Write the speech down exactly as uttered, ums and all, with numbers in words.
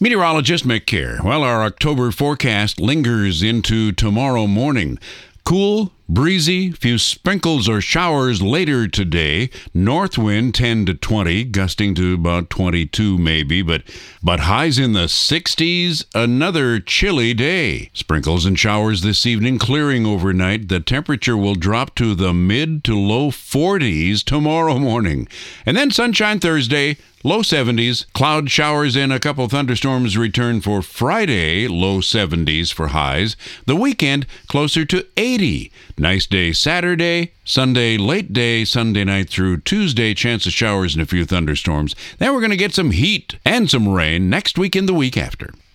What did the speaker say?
Meteorologist Mick Kerr. Well, our October forecast lingers into tomorrow morning. Cool, breezy, few sprinkles or showers later today. North wind ten to twenty, gusting to about twenty-two maybe, but but highs in the sixties. Another chilly day. Sprinkles and showers this evening, clearing overnight. The temperature will drop to the mid to low forties tomorrow morning. And then sunshine Thursday, low seventies. Cloud showers and a couple thunderstorms return for Friday, low seventies for highs. The weekend, closer to eighty. Nice day Saturday, Sunday late day, Sunday night through Tuesday, chance of showers and a few thunderstorms. Then we're going to get some heat and some rain next week and the week after.